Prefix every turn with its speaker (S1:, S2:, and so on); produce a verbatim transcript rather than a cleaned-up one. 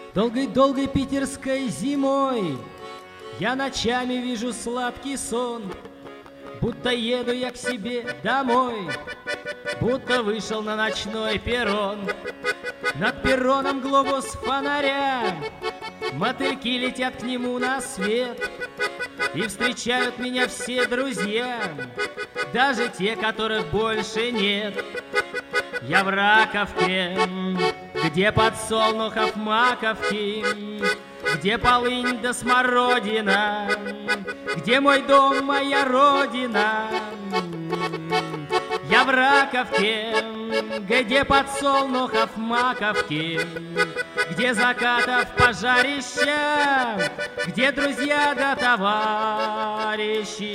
S1: Долгой-долгой питерской зимой я ночами вижу сладкий сон, будто еду я к себе домой, будто вышел на ночной перрон. Над перроном глобус фонаря, мотыльки летят к нему на свет, и встречают меня все друзья, даже те, которых больше нет. Я в Раковке, где подсолнухов маковки, где полынь да смородина, где мой дом, моя родина. Я в Раковке, где подсолнухов маковки, где закатов пожарища, где друзья да товарищи.